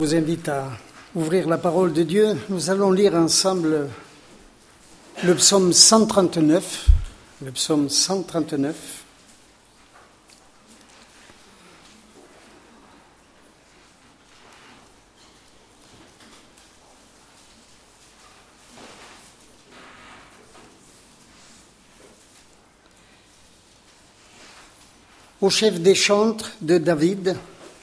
Je vous invite à ouvrir la parole de Dieu. Nous allons lire ensemble le psaume 139. Le psaume 139. Au chef des chantres de David,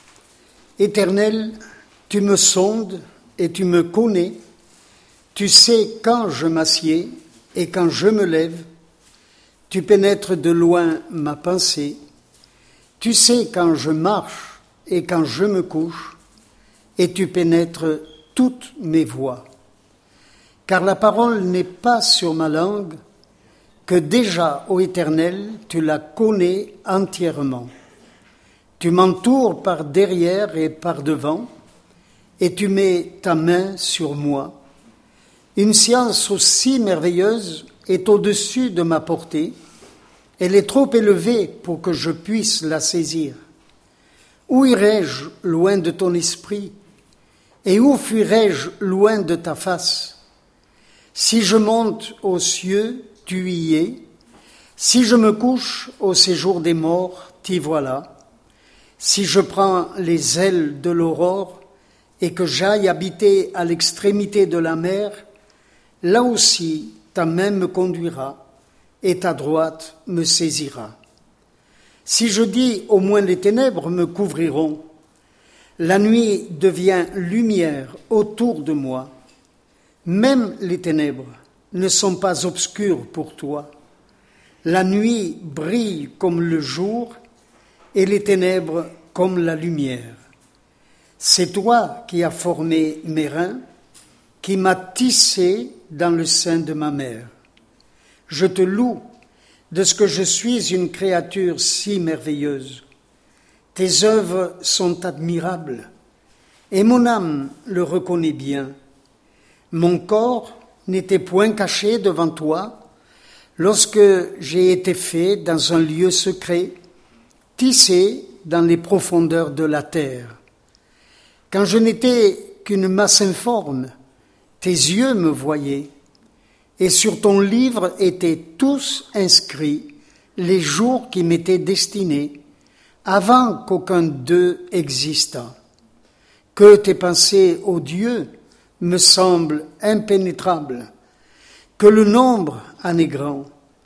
Éternel, tu me sondes et tu me connais, tu sais quand je m'assieds et quand je me lève, tu pénètres de loin ma pensée, tu sais quand je marche et quand je me couche, et tu pénètres toutes mes voies. Car la parole n'est pas sur ma langue, que déjà, ô Éternel, tu la connais entièrement. Tu m'entoures par derrière et par devant, et tu mets ta main sur moi. Une science aussi merveilleuse est au-dessus de ma portée. Elle est trop élevée pour que je puisse la saisir. Où irai-je loin de ton esprit? Et où fuirai-je loin de ta face? Si je monte aux cieux, tu y es. Si je me couche au séjour des morts, t'y voilà. Si je prends les ailes de l'aurore, et que j'aille habiter à l'extrémité de la mer, là aussi ta main me conduira et ta droite me saisira. Si je dis au moins les ténèbres me couvriront, la nuit devient lumière autour de moi. Même les ténèbres ne sont pas obscures pour toi. La nuit brille comme le jour et les ténèbres comme la lumière. C'est toi qui as formé mes reins, qui m'as tissé dans le sein de ma mère. Je te loue de ce que je suis une créature si merveilleuse. Tes œuvres sont admirables, et mon âme le reconnaît bien. Mon corps n'était point caché devant toi, lorsque j'ai été fait dans un lieu secret, tissé dans les profondeurs de la terre. Quand je n'étais qu'une masse informe, tes yeux me voyaient, et sur ton livre étaient tous inscrits les jours qui m'étaient destinés, avant qu'aucun d'eux existât. Que tes pensées, ô Dieu, me semblent impénétrables, que le nombre en est grand.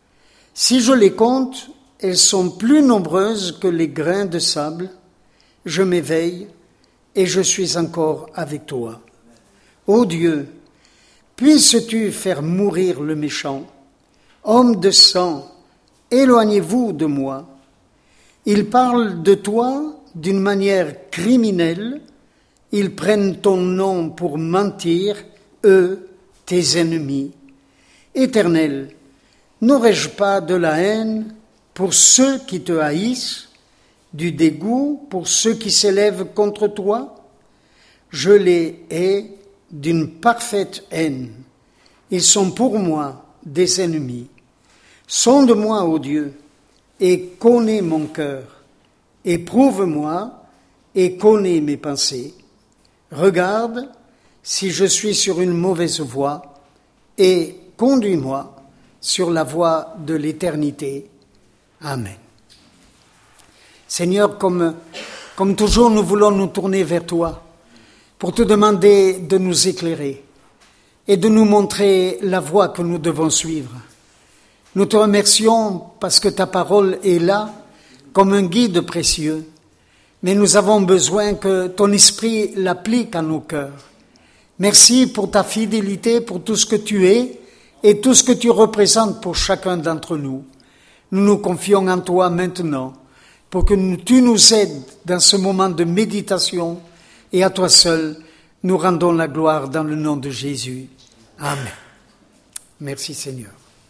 Si je les compte, elles sont plus nombreuses que les grains de sable. Je m'éveille, et je suis encore avec toi. Ô Dieu, puisses-tu faire mourir le méchant? Homme de sang, éloignez-vous de moi. Ils parlent de toi d'une manière criminelle. Ils prennent ton nom pour mentir, eux, tes ennemis. Éternel, n'aurais-je pas de la haine pour ceux qui te haïssent, du dégoût pour ceux qui s'élèvent contre toi? Je les hais d'une parfaite haine. Ils sont pour moi des ennemis. Sonde-moi, ô Dieu, et connais mon cœur. Éprouve-moi et connais mes pensées. Regarde si je suis sur une mauvaise voie et conduis-moi sur la voie de l'éternité. Amen. Seigneur, comme toujours, nous voulons nous tourner vers toi pour te demander de nous éclairer et de nous montrer la voie que nous devons suivre. Nous te remercions parce que ta parole est là comme un guide précieux, mais nous avons besoin que ton esprit l'applique à nos cœurs. Merci pour ta fidélité, pour tout ce que tu es et tout ce que tu représentes pour chacun d'entre nous. Nous nous confions en toi maintenant, pour que tu nous aides dans ce moment de méditation, et à toi seul, nous rendons la gloire dans le nom de Jésus. Amen. Merci Seigneur.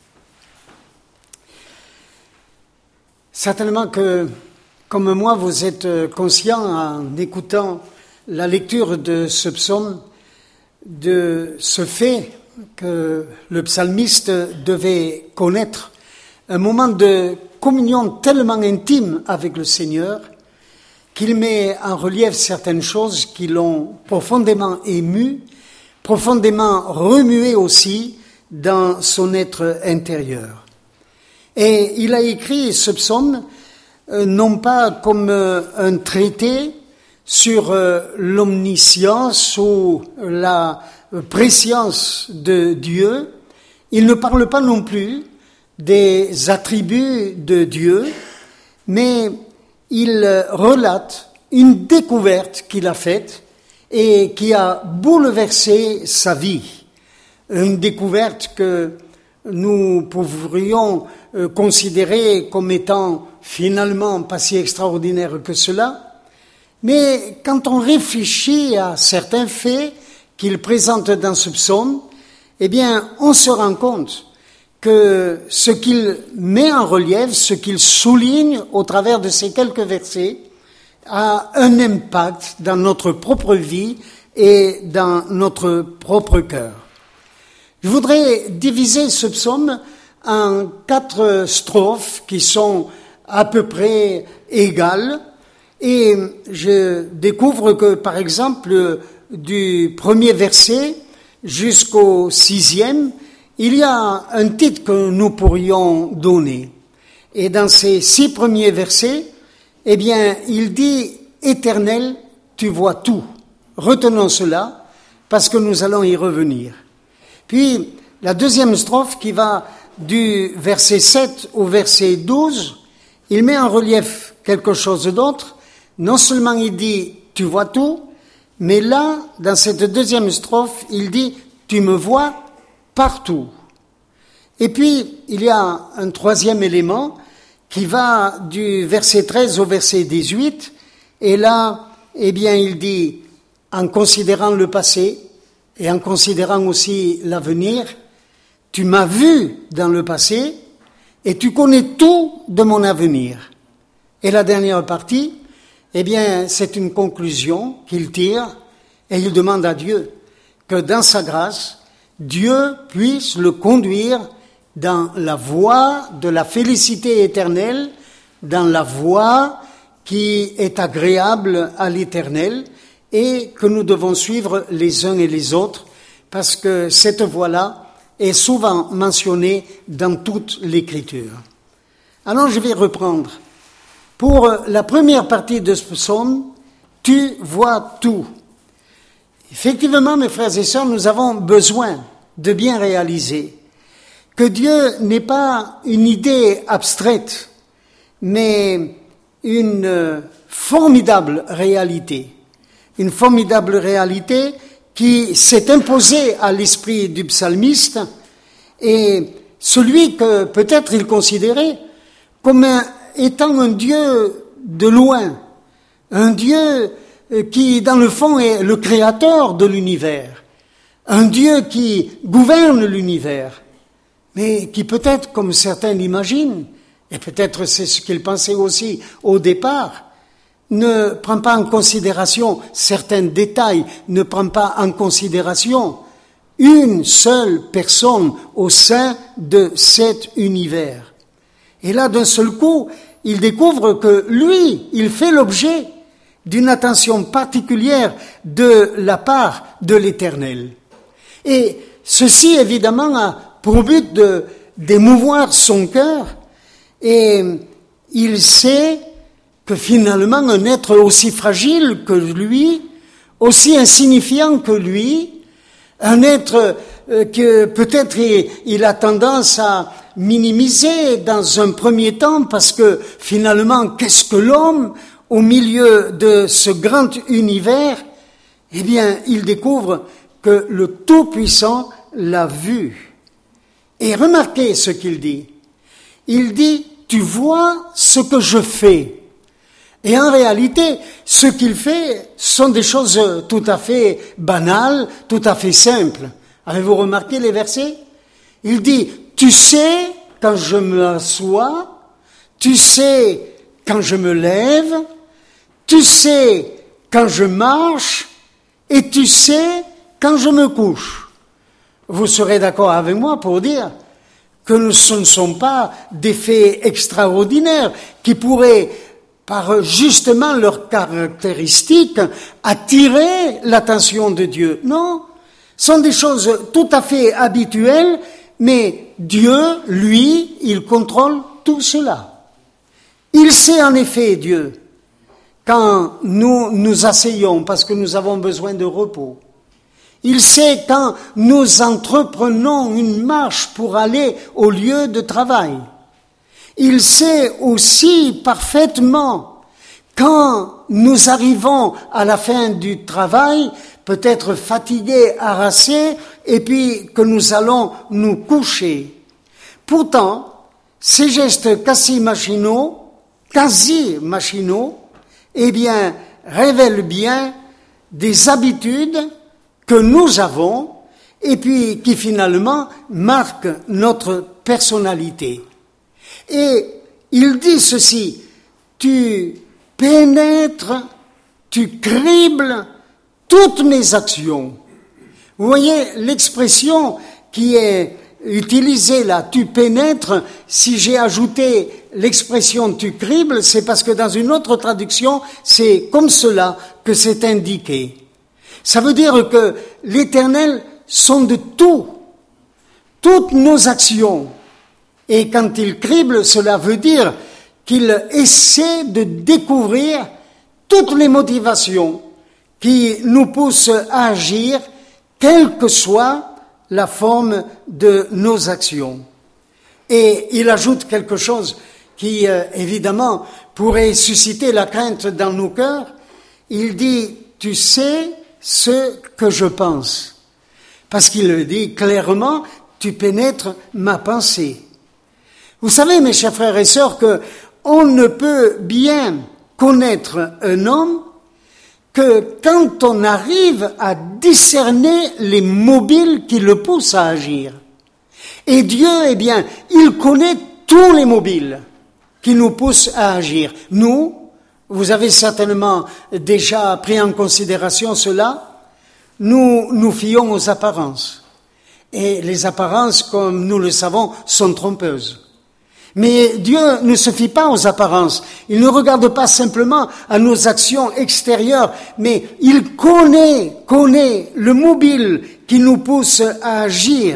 Certainement que, comme moi, vous êtes conscient en écoutant la lecture de ce psaume, de ce fait que le psalmiste devait connaître, un moment de communion tellement intime avec le Seigneur, qu'il met en relief certaines choses qui l'ont profondément ému, profondément remué aussi dans son être intérieur. Et il a écrit ce psaume non pas comme un traité sur l'omniscience ou la préscience de Dieu. Il ne parle pas non plus des attributs de Dieu, mais il relate une découverte qu'il a faite et qui a bouleversé sa vie. Une découverte que nous pourrions considérer comme étant finalement pas si extraordinaire que cela. Mais quand on réfléchit à certains faits qu'il présente dans ce psaume, eh bien, on se rend compte que ce qu'il met en relief, ce qu'il souligne au travers de ces quelques versets, a un impact dans notre propre vie et dans notre propre cœur. Je voudrais diviser ce psaume en 4 strophes qui sont à peu près égales, et je découvre que, par exemple, du premier verset jusqu'au 6e, il y a un titre que nous pourrions donner. Et dans ces 6 premiers versets, eh bien, il dit « Éternel, tu vois tout ». Retenons cela, parce que nous allons y revenir. Puis, la deuxième strophe qui va du verset 7 au verset 12, il met en relief quelque chose d'autre. Non seulement il dit « tu vois tout », mais là, dans cette deuxième strophe, il dit « tu me vois partout ». Et puis, il y a un troisième élément qui va du verset 13 au verset 18, et là, eh bien, il dit « en considérant le passé et en considérant aussi l'avenir, tu m'as vu dans le passé et tu connais tout de mon avenir. » Et la dernière partie, eh bien, c'est une conclusion qu'il tire et il demande à Dieu que dans sa grâce, Dieu puisse le conduire dans la voie de la félicité éternelle, dans la voie qui est agréable à l'Éternel et que nous devons suivre les uns et les autres parce que cette voie-là est souvent mentionnée dans toute l'Écriture. Alors je vais reprendre. Pour la première partie de ce psaume, tu vois tout. Effectivement, mes frères et sœurs, nous avons besoin de bien réaliser que Dieu n'est pas une idée abstraite, mais une formidable réalité. Une formidable réalité qui s'est imposée à l'esprit du psalmiste et celui que peut-être il considérait comme étant un Dieu de loin, un Dieu qui, dans le fond, est le créateur de l'univers, un Dieu qui gouverne l'univers, mais qui peut-être, comme certains l'imaginent, et peut-être c'est ce qu'ils pensaient aussi au départ, ne prend pas en considération certains détails, ne prend pas en considération une seule personne au sein de cet univers. Et là, d'un seul coup, il découvre que lui, il fait l'objet d'une attention particulière de la part de l'Éternel. Et ceci, évidemment, a pour but d'émouvoir son cœur, et il sait que finalement, un être aussi fragile que lui, aussi insignifiant que lui, un être que peut-être il a tendance à minimiser dans un premier temps parce que finalement, qu'est-ce que l'homme au milieu de ce grand univers? Eh bien, il découvre que le Tout-Puissant l'a vu. Et remarquez ce qu'il dit. Il dit, tu vois ce que je fais. Et en réalité, ce qu'il fait sont des choses tout à fait banales, tout à fait simples. Avez-vous remarqué les versets? Il dit, tu sais quand je me assois, tu sais quand je me lève, tu sais quand je marche, et tu sais quand je me couche. Vous serez d'accord avec moi pour dire que ce ne sont pas des faits extraordinaires qui pourraient par justement leurs caractéristiques, attirer l'attention de Dieu. Non, ce sont des choses tout à fait habituelles, mais Dieu, lui, il contrôle tout cela. Il sait en effet, Dieu, quand nous nous asseyons parce que nous avons besoin de repos. Il sait quand nous entreprenons une marche pour aller au lieu de travail. Il sait aussi parfaitement quand nous arrivons à la fin du travail, peut-être fatigués, harassés, et puis que nous allons nous coucher. Pourtant, ces gestes quasi machinaux, eh bien, révèlent bien des habitudes que nous avons et puis qui finalement marquent notre personnalité. Et il dit ceci, tu pénètres, tu cribles toutes mes actions. Vous voyez l'expression qui est utilisée là, tu pénètres, si j'ai ajouté l'expression tu cribles, c'est parce que dans une autre traduction, c'est comme cela que c'est indiqué. Ça veut dire que l'Éternel sonde de tout, toutes nos actions. Et quand il crible, cela veut dire qu'il essaie de découvrir toutes les motivations qui nous poussent à agir, quelle que soit la forme de nos actions. Et il ajoute quelque chose qui, évidemment, pourrait susciter la crainte dans nos cœurs. Il dit, tu sais ce que je pense. Parce qu'il le dit clairement, tu pénètres ma pensée. Vous savez, mes chers frères et sœurs, que on ne peut bien connaître un homme que quand on arrive à discerner les mobiles qui le poussent à agir. Et Dieu, eh bien, il connaît tous les mobiles qui nous poussent à agir. Nous, vous avez certainement déjà pris en considération cela, nous nous fions aux apparences. Et les apparences, comme nous le savons, sont trompeuses. Mais Dieu ne se fie pas aux apparences. Il ne regarde pas simplement à nos actions extérieures, mais il connaît le mobile qui nous pousse à agir.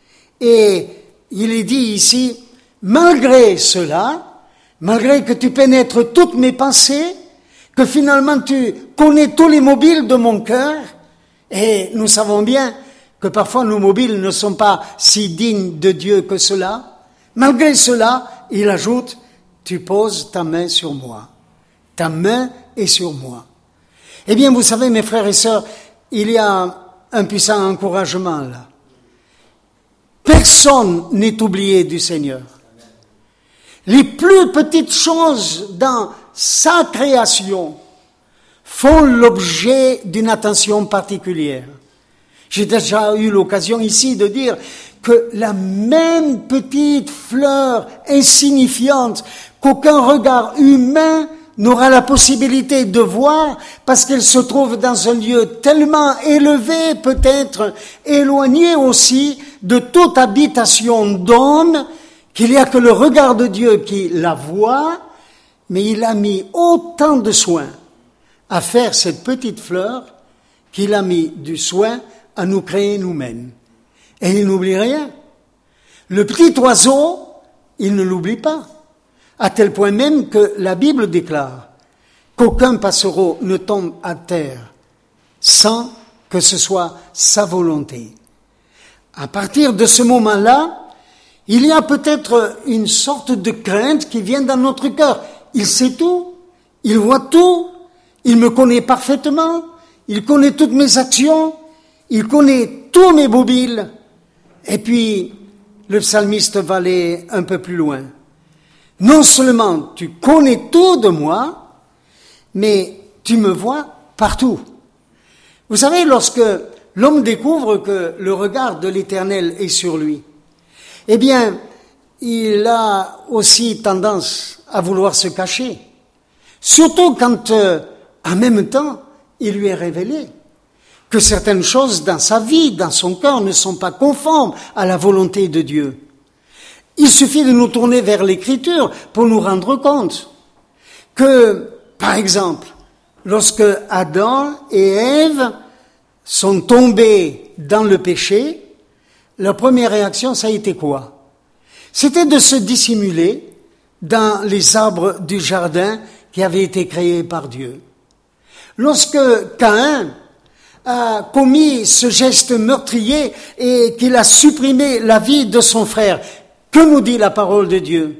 Et il est dit ici, malgré cela, malgré que tu pénètres toutes mes pensées, que finalement tu connais tous les mobiles de mon cœur, et nous savons bien que parfois nos mobiles ne sont pas si dignes de Dieu que cela. Malgré cela, il ajoute, tu poses ta main sur moi. Ta main est sur moi. Eh bien, vous savez, mes frères et sœurs, il y a un puissant encouragement là. Personne n'est oublié du Seigneur. Les plus petites choses dans sa création font l'objet d'une attention particulière. J'ai déjà eu l'occasion ici de dire que la même petite fleur insignifiante qu'aucun regard humain n'aura la possibilité de voir parce qu'elle se trouve dans un lieu tellement élevé, peut-être éloigné aussi de toute habitation d'homme, qu'il n'y a que le regard de Dieu qui la voit, mais il a mis autant de soin à faire cette petite fleur qu'il a mis du soin à nous créer nous-mêmes. Et il n'oublie rien. Le petit oiseau, il ne l'oublie pas. À tel point même que la Bible déclare qu'aucun passereau ne tombe à terre sans que ce soit sa volonté. À partir de ce moment-là, il y a peut-être une sorte de crainte qui vient dans notre cœur. Il sait tout, il voit tout, il me connaît parfaitement, il connaît toutes mes actions, il connaît tous mes mobiles. Et puis, le psalmiste va aller un peu plus loin. Non seulement tu connais tout de moi, mais tu me vois partout. Vous savez, lorsque l'homme découvre que le regard de l'Éternel est sur lui, eh bien, il a aussi tendance à vouloir se cacher. Surtout quand, en même temps, il lui est révélé que certaines choses dans sa vie, dans son cœur, ne sont pas conformes à la volonté de Dieu. Il suffit de nous tourner vers l'Écriture pour nous rendre compte que, par exemple, lorsque Adam et Ève sont tombés dans le péché, leur première réaction, ça a été quoi? C'était de se dissimuler dans les arbres du jardin qui avaient été créés par Dieu. Lorsque Caïn a commis ce geste meurtrier et qu'il a supprimé la vie de son frère, que nous dit la parole de Dieu?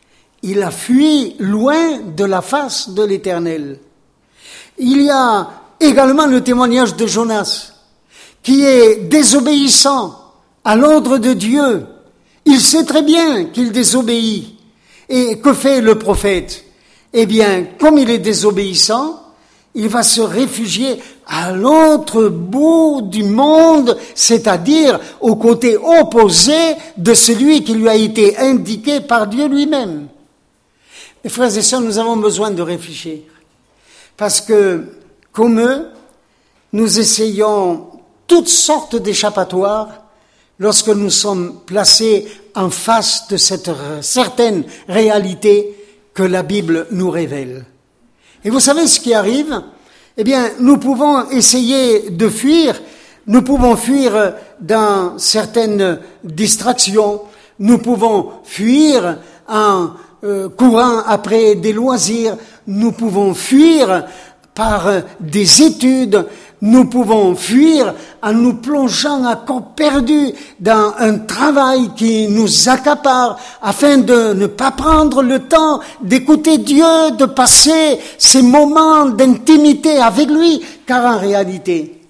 Il a fui loin de la face de l'Éternel. Il y a également le témoignage de Jonas, qui est désobéissant à l'ordre de Dieu. Il sait très bien qu'il désobéit. Et que fait le prophète? Eh bien, comme il est désobéissant, il va se réfugier à l'autre bout du monde, c'est-à-dire au côté opposé de celui qui lui a été indiqué par Dieu lui-même. Mes frères et sœurs, nous avons besoin de réfléchir. Parce que, comme eux, nous essayons toutes sortes d'échappatoires lorsque nous sommes placés en face de cette certaine réalité que la Bible nous révèle. Et vous savez ce qui arrive? Eh bien, nous pouvons essayer de fuir, nous pouvons fuir dans certaines distractions, nous pouvons fuir en courant après des loisirs, nous pouvons fuir par des études, nous pouvons fuir en nous plongeant à corps perdu dans un travail qui nous accapare afin de ne pas prendre le temps d'écouter Dieu, de passer ces moments d'intimité avec lui. Car en réalité,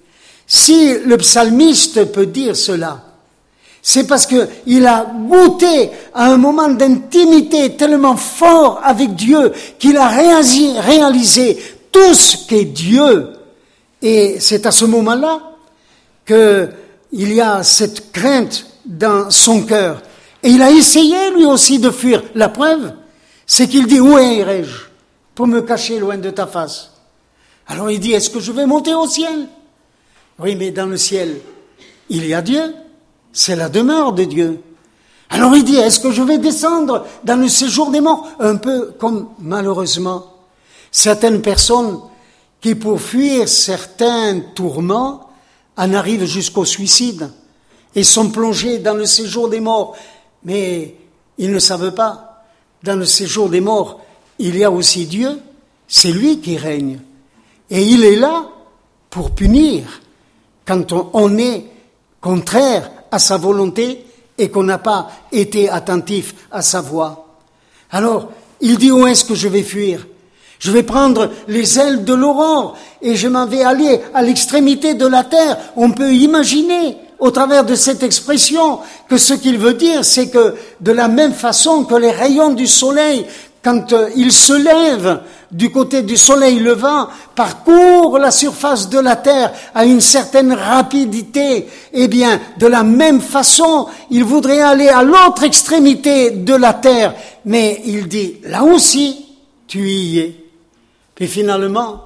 si le psalmiste peut dire cela, c'est parce qu'il a goûté à un moment d'intimité tellement fort avec Dieu qu'il a réalisé tout ce qu'est Dieu. Et c'est à ce moment-là qu'il y a cette crainte dans son cœur. Et il a essayé lui aussi de fuir. La preuve, c'est qu'il dit, où irai-je pour me cacher loin de ta face? Alors il dit, est-ce que je vais monter au ciel? Oui, mais dans le ciel, il y a Dieu. C'est la demeure de Dieu. Alors il dit, est-ce que je vais descendre dans le séjour des morts? Un peu comme, malheureusement, certaines personnes qui, pour fuir certains tourments, en arrivent jusqu'au suicide et sont plongés dans le séjour des morts. Mais ils ne savent pas, dans le séjour des morts, il y a aussi Dieu, c'est lui qui règne. Et il est là pour punir quand on est contraire à sa volonté et qu'on n'a pas été attentif à sa voix. Alors, il dit, où est-ce que je vais fuir? Je vais prendre les ailes de l'aurore et je m'en vais aller à l'extrémité de la terre. On peut imaginer, au travers de cette expression, que ce qu'il veut dire, c'est que de la même façon que les rayons du soleil, quand ils se lèvent du côté du soleil levant, parcourent la surface de la terre à une certaine rapidité, eh bien, de la même façon, il voudrait aller à l'autre extrémité de la terre. Mais il dit, là aussi, tu y es. Puis finalement,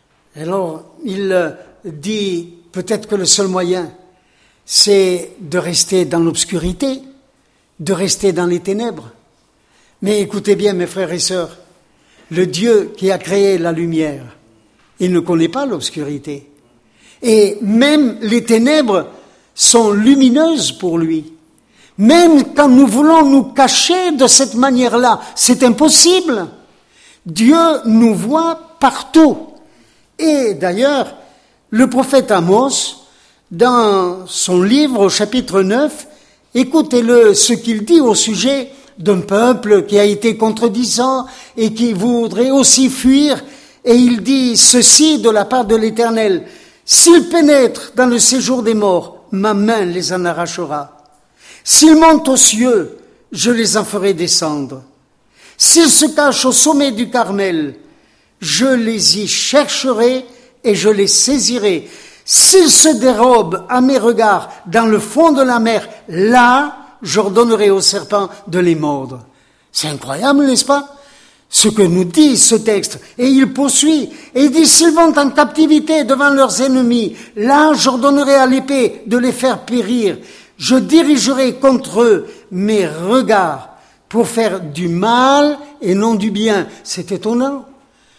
alors, il dit peut-être que le seul moyen, c'est de rester dans l'obscurité, de rester dans les ténèbres. Mais écoutez bien, mes frères et sœurs, le Dieu qui a créé la lumière, il ne connaît pas l'obscurité. Et même les ténèbres sont lumineuses pour lui. Même quand nous voulons nous cacher de cette manière-là, c'est impossible. Dieu nous voit partout. Et d'ailleurs, le prophète Amos, dans son livre au chapitre 9, écoutez-le, ce qu'il dit au sujet d'un peuple qui a été contredisant et qui voudrait aussi fuir. Et il dit ceci de la part de l'Éternel, « S'ils pénètrent dans le séjour des morts, ma main les en arrachera. S'ils montent aux cieux, je les en ferai descendre. S'ils se cachent au sommet du Carmel, je les y chercherai et je les saisirai. S'ils se dérobent à mes regards dans le fond de la mer, là, j'ordonnerai aux serpents de les mordre. » C'est incroyable, n'est-ce pas? Ce que nous dit ce texte. Et il poursuit. Et il dit, s'ils vont en captivité devant leurs ennemis, là, j'ordonnerai à l'épée de les faire périr. Je dirigerai contre eux mes regards pour faire du mal et non du bien. C'est étonnant.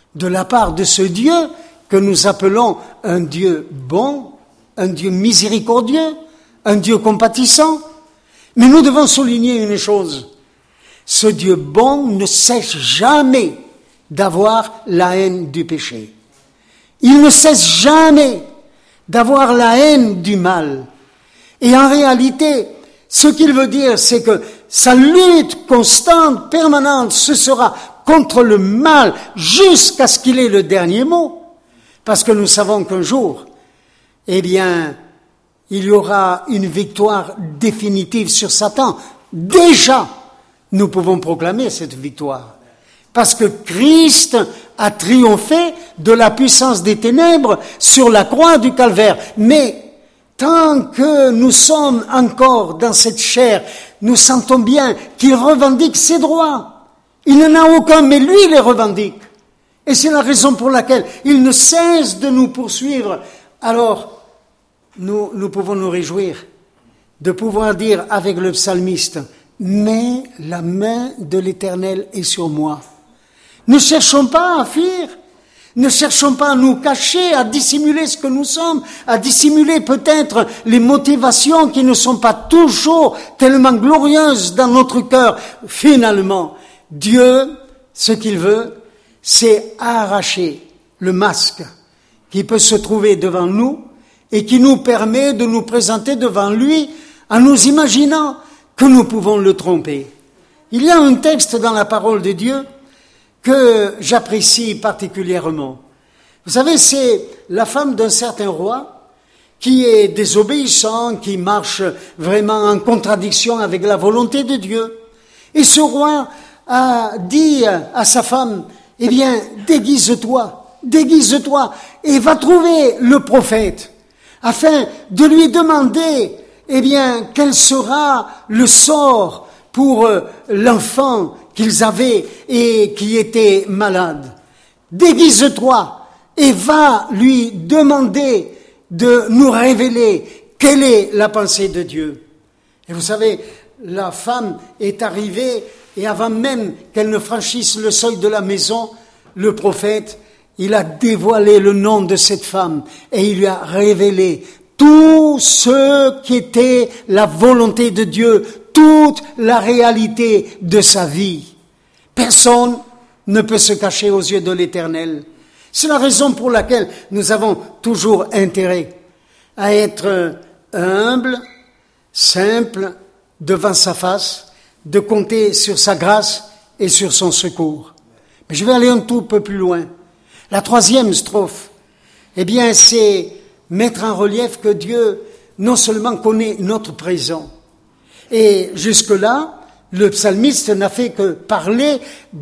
de la part de ce Dieu que nous appelons un Dieu bon, un Dieu miséricordieux, un Dieu compatissant. Mais nous devons souligner une chose. Ce Dieu bon ne cesse jamais d'avoir la haine du péché. Il ne cesse jamais d'avoir la haine du mal. Et en réalité, ce qu'il veut dire, c'est que sa lutte constante, permanente, ce sera contre le mal jusqu'à ce qu'il ait le dernier mot. Parce que nous savons qu'un jour, eh bien, il y aura une victoire définitive sur Satan. Déjà, nous pouvons proclamer cette victoire. Parce que Christ a triomphé de la puissance des ténèbres sur la croix du Calvaire. Mais tant que nous sommes encore dans cette chair, nous sentons bien qu'il revendique ses droits. Il n'en a aucun, mais lui les revendique. Et c'est la raison pour laquelle il ne cesse de nous poursuivre. Alors, nous pouvons nous réjouir de pouvoir dire avec le psalmiste, « Mais la main de l'Éternel est sur moi. » Ne cherchons pas à fuir, ne cherchons pas à nous cacher, à dissimuler ce que nous sommes, à dissimuler peut-être les motivations qui ne sont pas toujours tellement glorieuses dans notre cœur. Finalement, Dieu, ce qu'il veut, c'est arracher le masque qui peut se trouver devant nous et qui nous permet de nous présenter devant lui en nous imaginant que nous pouvons le tromper. Il y a un texte dans la parole de Dieu que j'apprécie particulièrement. Vous savez, c'est la femme d'un certain roi qui est désobéissant, qui marche vraiment en contradiction avec la volonté de Dieu. Et ce roi a dit à sa femme, « Eh bien, déguise-toi, et va trouver le prophète, afin de lui demander, eh bien, quel sera le sort pour l'enfant qu'ils avaient et qui était malade. Déguise-toi et va lui demander de nous révéler quelle est la pensée de Dieu. » Et vous savez, la femme est arrivée et avant même qu'elle ne franchisse le seuil de la maison, le prophète, il a dévoilé le nom de cette femme et il lui a révélé tout ce qui était la volonté de Dieu, toute la réalité de sa vie. Personne ne peut se cacher aux yeux de l'Éternel. C'est la raison pour laquelle nous avons toujours intérêt à être humble, simple, devant sa face, de compter sur sa grâce et sur son secours. Mais je vais aller un tout peu plus loin. La troisième strophe, eh bien, c'est mettre en relief que Dieu non seulement connaît notre présent, et jusque-là, le psalmiste n'a fait que parler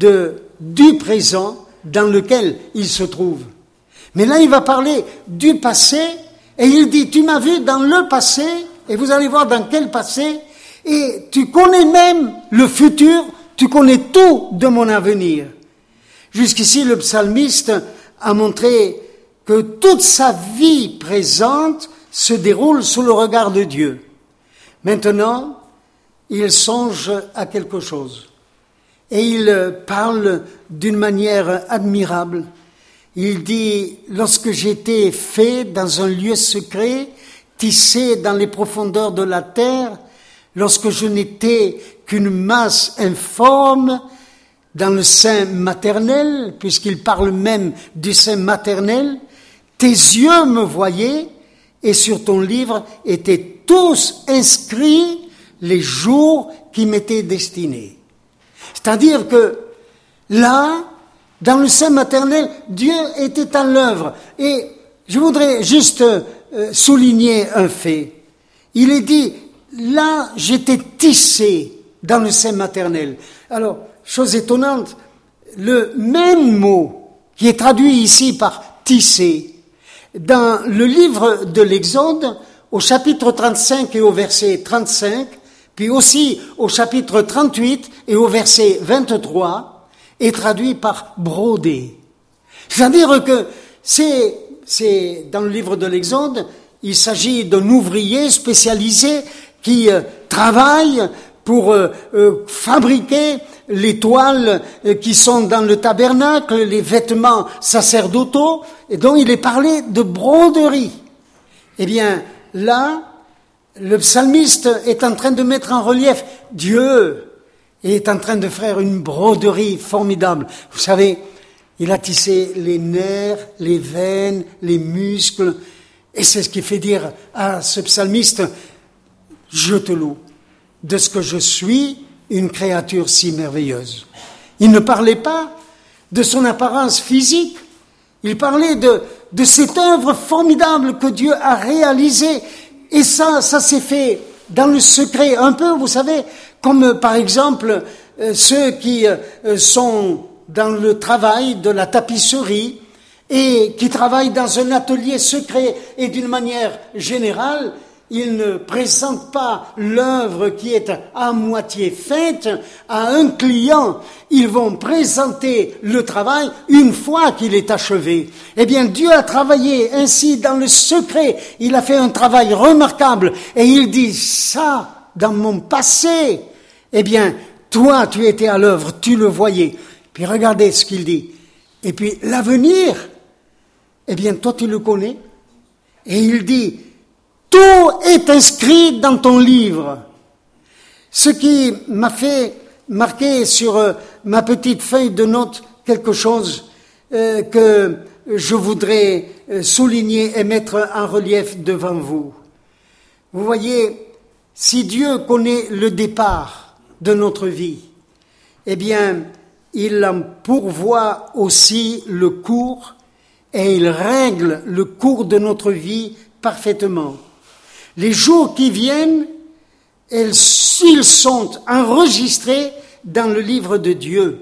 du présent dans lequel il se trouve. Mais là, il va parler du passé, et il dit, tu m'as vu dans le passé, et vous allez voir dans quel passé, et tu connais même le futur, tu connais tout de mon avenir. Jusqu'ici, le psalmiste a montré que toute sa vie présente se déroule sous le regard de Dieu. Maintenant, il songe à quelque chose. Et il parle d'une manière admirable. Il dit, lorsque j'étais fait dans un lieu secret, tissé dans les profondeurs de la terre, lorsque je n'étais qu'une masse informe dans le sein maternel, puisqu'il parle même du sein maternel, tes yeux me voyaient et sur ton livre étaient tous inscrits les jours qui m'étaient destinés. C'est-à-dire que là, dans le sein maternel, Dieu était à l'œuvre. Et je voudrais juste souligner un fait. Il est dit, là, j'étais tissé dans le sein maternel. Alors, chose étonnante, le même mot qui est traduit ici par tissé, dans le livre de l'Exode, au chapitre 35 et au verset 35, puis aussi au chapitre 38 et au verset 23, est traduit par brodé. C'est-à-dire que c'est dans le livre de l'Exode, il s'agit d'un ouvrier spécialisé qui travaille pour fabriquer les toiles qui sont dans le tabernacle, les vêtements sacerdotaux, et donc il est parlé de broderie. Eh bien, là, le psalmiste est en train de mettre en relief Dieu est en train de faire une broderie formidable. Vous savez, il a tissé les nerfs, les veines, les muscles, et c'est ce qui fait dire à ce psalmiste, je te loue de ce que je suis une créature si merveilleuse. Il ne parlait pas de son apparence physique, il parlait de cette œuvre formidable que Dieu a réalisée. Et ça s'est fait dans le secret, un peu, vous savez, comme par exemple ceux qui sont dans le travail de la tapisserie et qui travaillent dans un atelier secret et d'une manière générale, ils ne présentent pas l'œuvre qui est à moitié faite à un client. Ils vont présenter le travail une fois qu'il est achevé. Eh bien, Dieu a travaillé ainsi dans le secret. Il a fait un travail remarquable. Et il dit, ça, dans mon passé, eh bien, toi, tu étais à l'œuvre, tu le voyais. Puis regardez ce qu'il dit. Et puis, l'avenir, eh bien, toi, tu le connais. Et il dit, tout est inscrit dans ton livre. Ce qui m'a fait marquer sur ma petite feuille de notes quelque chose que je voudrais souligner et mettre en relief devant vous. Vous voyez, si Dieu connaît le départ de notre vie, eh bien, il en pourvoit aussi le cours et il règle le cours de notre vie parfaitement. Les jours qui viennent, ils sont enregistrés dans le livre de Dieu.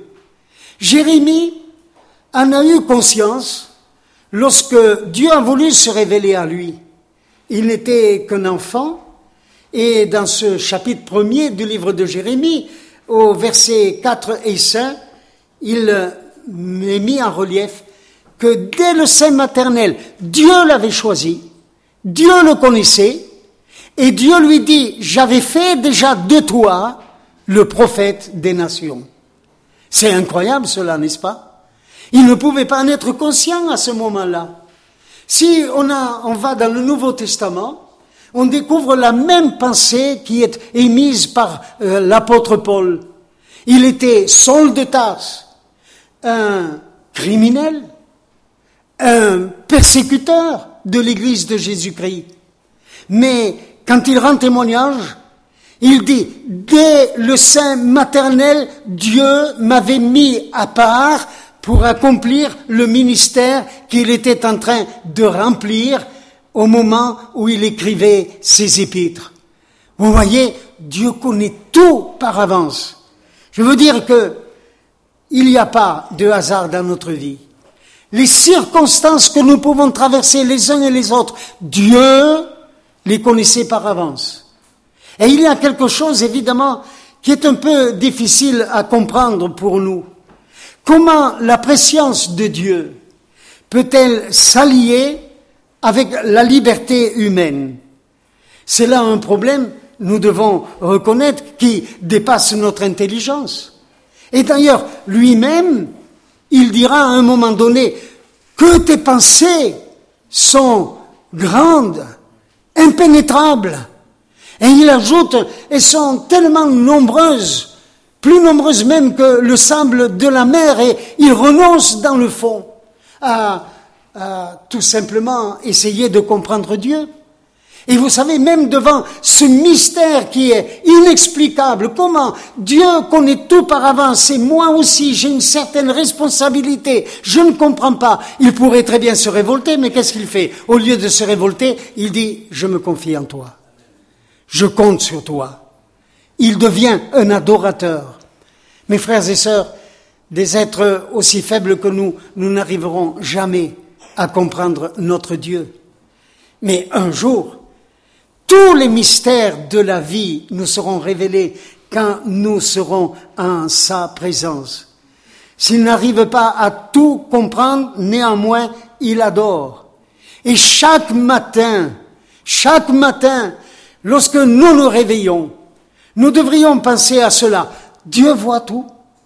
Jérémie en a eu conscience lorsque Dieu a voulu se révéler à lui. Il n'était qu'un enfant, et dans ce chapitre 1er du livre de Jérémie, au versets 4 et 5, il est mis en relief que dès le sein maternel, Dieu l'avait choisi, Dieu le connaissait, et Dieu lui dit, j'avais fait déjà de toi le prophète des nations. C'est incroyable cela, n'est-ce pas? Il ne pouvait pas en être conscient à ce moment-là. Si on va dans le Nouveau Testament, on découvre la même pensée qui est émise par l'apôtre Paul. Il était Saul de Tarse, un criminel, un persécuteur de l'Église de Jésus-Christ. Mais quand il rend témoignage, il dit, dès le sein maternel, Dieu m'avait mis à part pour accomplir le ministère qu'il était en train de remplir au moment où il écrivait ses épîtres. Vous voyez, Dieu connaît tout par avance. Je veux dire que il n'y a pas de hasard dans notre vie. Les circonstances que nous pouvons traverser les uns et les autres, Dieu les connaissait par avance. Et il y a quelque chose, évidemment, qui est un peu difficile à comprendre pour nous. Comment la préscience de Dieu peut-elle s'allier avec la liberté humaine? C'est là un problème, nous devons reconnaître, qui dépasse notre intelligence. Et d'ailleurs, lui-même, il dira à un moment donné que tes pensées sont grandes, impénétrables. Et il ajoute, elles sont tellement nombreuses, plus nombreuses même que le sable de la mer, et il renonce dans le fond à tout simplement essayer de comprendre Dieu. Et vous savez, même devant ce mystère qui est inexplicable, comment Dieu connaît tout par avance, et moi aussi j'ai une certaine responsabilité, je ne comprends pas. Il pourrait très bien se révolter, mais qu'est-ce qu'il fait? Au lieu de se révolter, il dit, je me confie en toi. Je compte sur toi. Il devient un adorateur. Mes frères et sœurs, des êtres aussi faibles que nous n'arriverons jamais à comprendre notre Dieu. Mais un jour, tous les mystères de la vie nous seront révélés quand nous serons en sa présence. S'il n'arrive pas à tout comprendre, néanmoins, il adore. Et chaque matin, lorsque nous nous réveillons, nous devrions penser à cela. Dieu voit tout.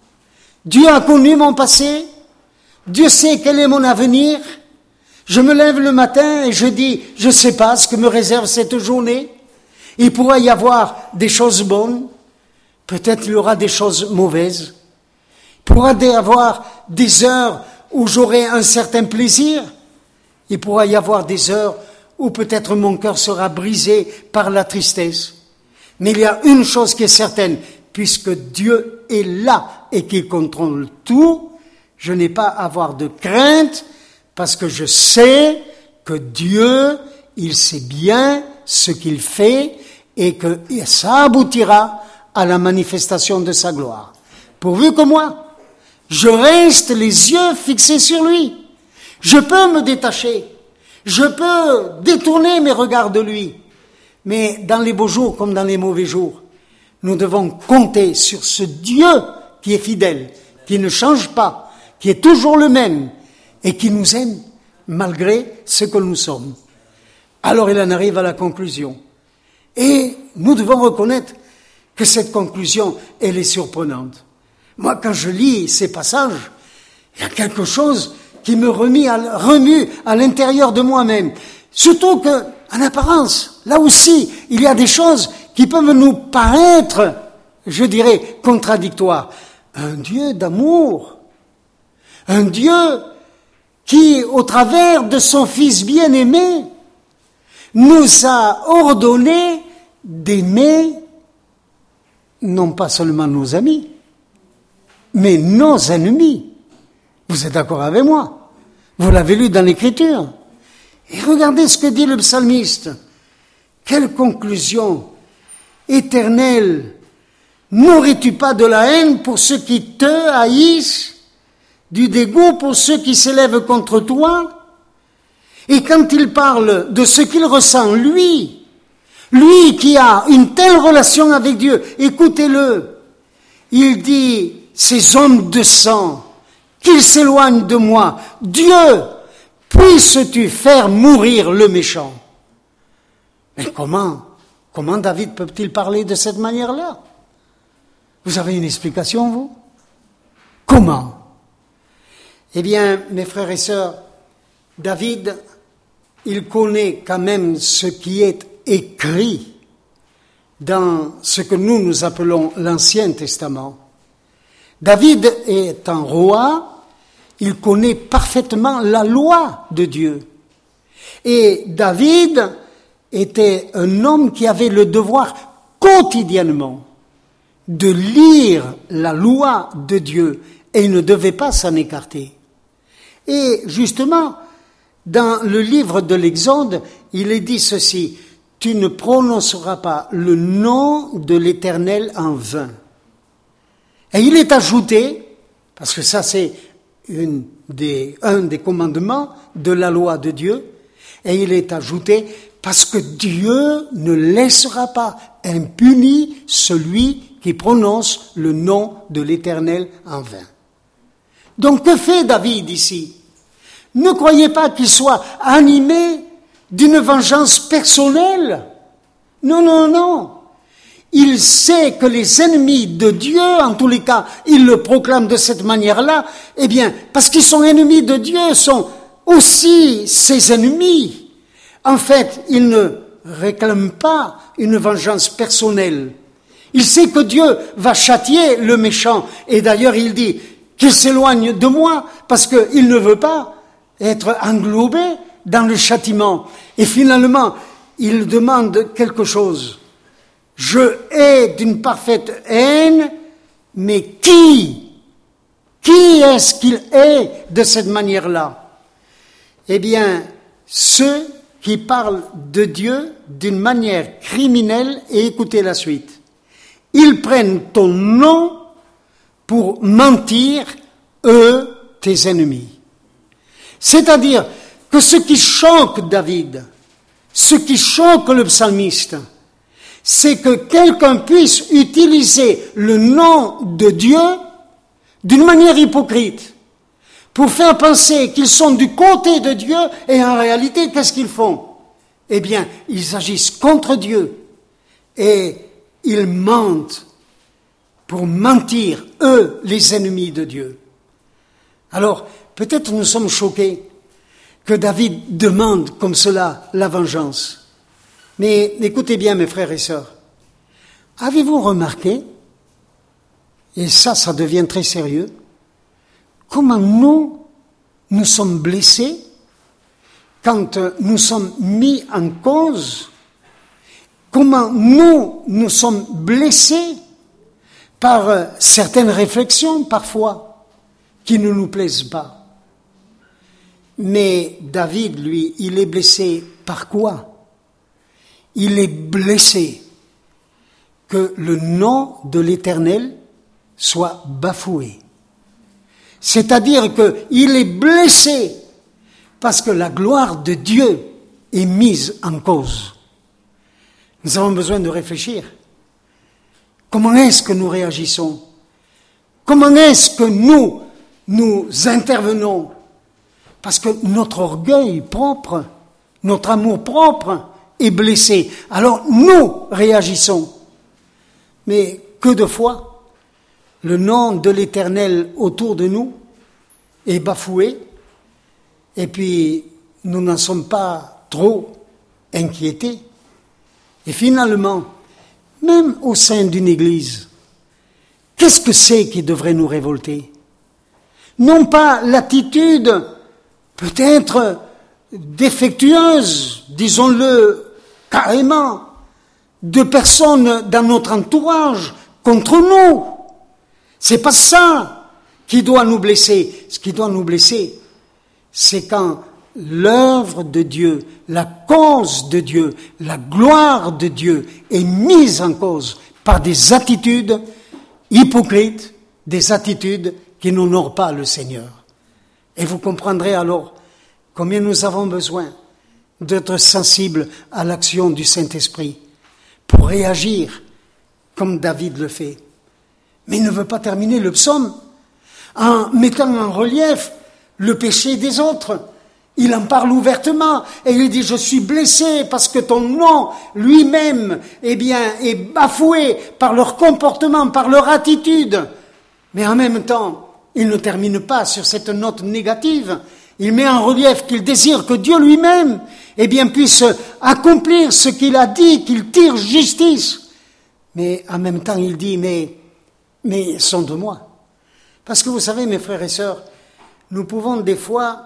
Dieu a connu mon passé. Dieu sait quel est mon avenir. Je me lève le matin et je dis, je ne sais pas ce que me réserve cette journée. Il pourrait y avoir des choses bonnes. Peut-être il y aura des choses mauvaises. Il pourra y avoir des heures où j'aurai un certain plaisir. Il pourra y avoir des heures où peut-être mon cœur sera brisé par la tristesse. Mais il y a une chose qui est certaine, puisque Dieu est là et qu'il contrôle tout, je n'ai pas à avoir de crainte, parce que je sais que Dieu, il sait bien ce qu'il fait et que ça aboutira à la manifestation de sa gloire. Pourvu que moi, je reste les yeux fixés sur lui. Je peux me détacher. Je peux détourner mes regards de lui. Mais dans les beaux jours comme dans les mauvais jours, nous devons compter sur ce Dieu qui est fidèle, qui ne change pas, qui est toujours le même et qui nous aime malgré ce que nous sommes. Alors il en arrive à la conclusion. Et nous devons reconnaître que cette conclusion, elle est surprenante. Moi, quand je lis ces passages, il y a quelque chose qui me remue à l'intérieur de moi-même. Surtout que, en apparence, là aussi, il y a des choses qui peuvent nous paraître, je dirais, contradictoires. Un Dieu d'amour, un Dieu qui, au travers de son Fils bien-aimé, nous a ordonné d'aimer non pas seulement nos amis, mais nos ennemis. Vous êtes d'accord avec moi? Vous l'avez lu dans l'Écriture. Et regardez ce que dit le psalmiste. Quelle conclusion éternelle! N'aurais-tu pas de la haine pour ceux qui te haïssent, du dégoût pour ceux qui s'élèvent contre toi? Et quand il parle de ce qu'il ressent, lui qui a une telle relation avec Dieu, écoutez-le, il dit, ces hommes de sang, qu'ils s'éloignent de moi. Dieu, puisses-tu faire mourir le méchant? Mais comment David peut-il parler de cette manière-là? Vous avez une explication, vous? Comment? Eh bien, mes frères et sœurs, David, il connaît quand même ce qui est écrit dans ce que nous appelons l'Ancien Testament. David est un roi, il connaît parfaitement la loi de Dieu. Et David était un homme qui avait le devoir quotidiennement de lire la loi de Dieu et il ne devait pas s'en écarter. Et justement, dans le livre de l'Exode, il est dit ceci, « Tu ne prononceras pas le nom de l'Éternel en vain ». Et il est ajouté, parce que ça c'est un des commandements de la loi de Dieu, et il est ajouté, parce que Dieu ne laissera pas impuni celui qui prononce le nom de l'Éternel en vain. Donc que fait David ici? Ne croyez pas qu'il soit animé d'une vengeance personnelle. Non, non, non. Il sait que les ennemis de Dieu, en tous les cas, il le proclame de cette manière-là, eh bien, parce qu'ils sont ennemis de Dieu, sont aussi ses ennemis. En fait, il ne réclame pas une vengeance personnelle. Il sait que Dieu va châtier le méchant. Et d'ailleurs, il dit qu'il s'éloigne de moi parce qu'il ne veut pas être englobé dans le châtiment. Et finalement, il demande quelque chose. Je hais d'une parfaite haine, mais qui est-ce qu'il hait de cette manière-là? Eh bien, ceux qui parlent de Dieu d'une manière criminelle, et écoutez la suite. Ils prennent ton nom pour mentir, eux, tes ennemis. C'est-à-dire que ce qui choque David, ce qui choque le psalmiste, c'est que quelqu'un puisse utiliser le nom de Dieu d'une manière hypocrite pour faire penser qu'ils sont du côté de Dieu et en réalité, qu'est-ce qu'ils font? Eh bien, ils agissent contre Dieu et ils mentent pour mentir, eux, les ennemis de Dieu. Alors, peut-être nous sommes choqués que David demande comme cela la vengeance. Mais écoutez bien, mes frères et sœurs, avez-vous remarqué, et ça devient très sérieux, comment nous sommes blessés quand nous sommes mis en cause, comment nous sommes blessés par certaines réflexions parfois qui ne nous plaisent pas. Mais David, lui, il est blessé par quoi? Il est blessé que le nom de l'Éternel soit bafoué. C'est-à-dire qu'il est blessé parce que la gloire de Dieu est mise en cause. Nous avons besoin de réfléchir. Comment est-ce que nous réagissons? Comment est-ce que nous intervenons? Parce que notre orgueil propre, notre amour propre est blessé. Alors nous réagissons. Mais que de fois, le nom de l'Éternel autour de nous est bafoué, et puis nous n'en sommes pas trop inquiétés. Et finalement, même au sein d'une église, qu'est-ce que c'est qui devrait nous révolter? Non pas l'attitude peut-être défectueuse, disons-le carrément, de personnes dans notre entourage contre nous. C'est pas ça qui doit nous blesser. Ce qui doit nous blesser, c'est quand l'œuvre de Dieu, la cause de Dieu, la gloire de Dieu est mise en cause par des attitudes hypocrites, des attitudes qui n'honorent pas le Seigneur. Et vous comprendrez alors combien nous avons besoin d'être sensibles à l'action du Saint-Esprit pour réagir comme David le fait. Mais il ne veut pas terminer le psaume en mettant en relief le péché des autres. Il en parle ouvertement et il dit « Je suis blessé parce que ton nom lui-même est bafoué par leur comportement, par leur attitude. » Mais en même temps, il ne termine pas sur cette note négative. Il met en relief qu'il désire que Dieu lui-même puisse accomplir ce qu'il a dit, qu'il tire justice. Mais en même temps, il dit « Mais sonde-moi. » Parce que vous savez, mes frères et sœurs, nous pouvons des fois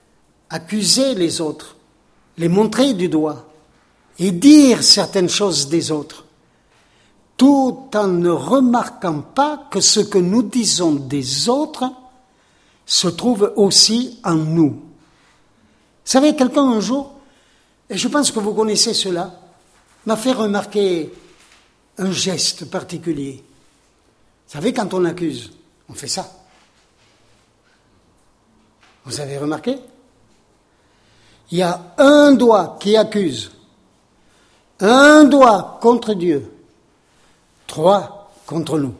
accuser les autres, les montrer du doigt et dire certaines choses des autres, tout en ne remarquant pas que ce que nous disons des autres se trouve aussi en nous. Vous savez, quelqu'un un jour, et je pense que vous connaissez cela, m'a fait remarquer un geste particulier. Vous savez, quand on accuse, on fait ça. Vous avez remarqué? Il y a un doigt qui accuse, un doigt contre Dieu, 3 contre nous.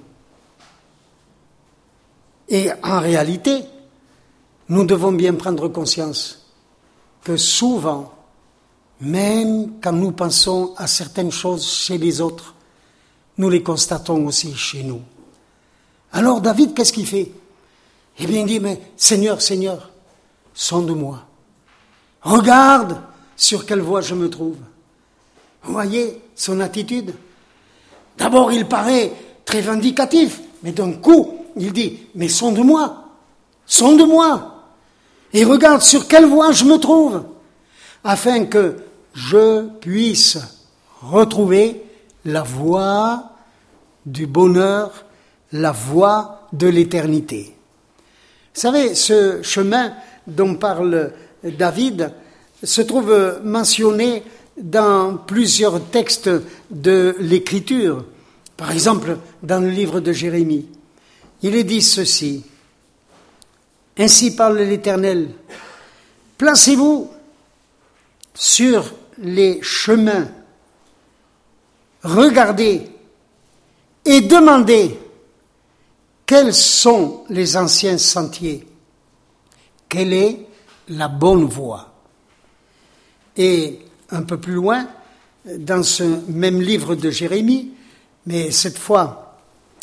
Et en réalité, nous devons bien prendre conscience que souvent, même quand nous pensons à certaines choses chez les autres, nous les constatons aussi chez nous. Alors David, qu'est-ce qu'il fait? Eh bien, il dit, mais Seigneur, Seigneur, sonde-moi. Regarde sur quelle voie je me trouve. Vous voyez son attitude? D'abord, il paraît très vindicatif, mais d'un coup, il dit, mais sonde-moi, sonde-moi, et regarde sur quelle voie je me trouve, afin que je puisse retrouver la voie du bonheur, la voie de l'éternité. Vous savez, ce chemin dont parle David se trouve mentionné dans plusieurs textes de l'Écriture. Par exemple, dans le livre de Jérémie, il est dit ceci. « Ainsi parle l'Éternel, placez-vous sur les chemins, regardez et demandez quels sont les anciens sentiers, quelle est la bonne voie. » Et un peu plus loin, dans ce même livre de Jérémie, mais cette fois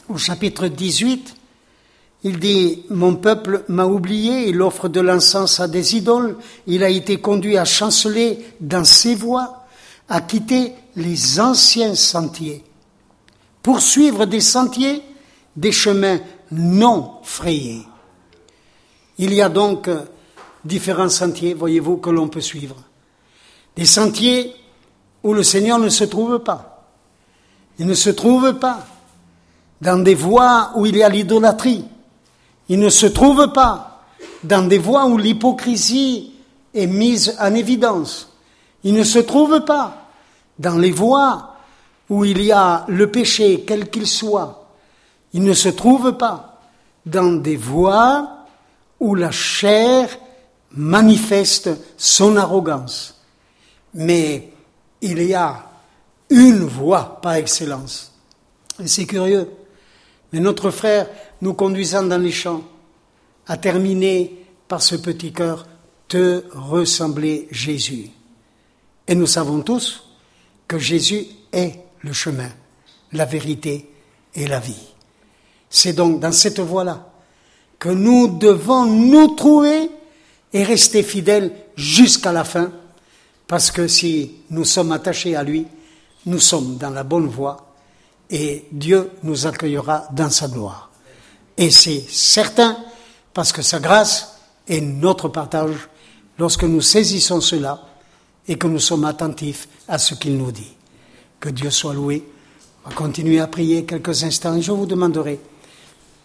au chapitre 18, il dit « Mon peuple m'a oublié, il offre de l'encens à des idoles, il a été conduit à chanceler dans ses voies, à quitter les anciens sentiers, pour suivre des sentiers, des chemins non frayés. » Il y a donc différents sentiers, voyez-vous, que l'on peut suivre. Des sentiers où le Seigneur ne se trouve pas. Il ne se trouve pas dans des voies où il y a l'idolâtrie. Il ne se trouve pas dans des voies où l'hypocrisie est mise en évidence. Il ne se trouve pas dans les voies où il y a le péché, quel qu'il soit. Il ne se trouve pas dans des voies où la chair manifeste son arrogance. Mais il y a une voie par excellence. Et c'est curieux. Mais notre frère, nous conduisant dans les champs, a terminé par ce petit cœur, te ressembler Jésus. Et nous savons tous que Jésus est le chemin, la vérité et la vie. C'est donc dans cette voie-là que nous devons nous trouver et rester fidèles jusqu'à la fin, parce que si nous sommes attachés à lui, nous sommes dans la bonne voie et Dieu nous accueillera dans sa gloire. Et c'est certain, parce que sa grâce est notre partage lorsque nous saisissons cela et que nous sommes attentifs à ce qu'il nous dit. Que Dieu soit loué. On va continuer à prier quelques instants et je vous demanderai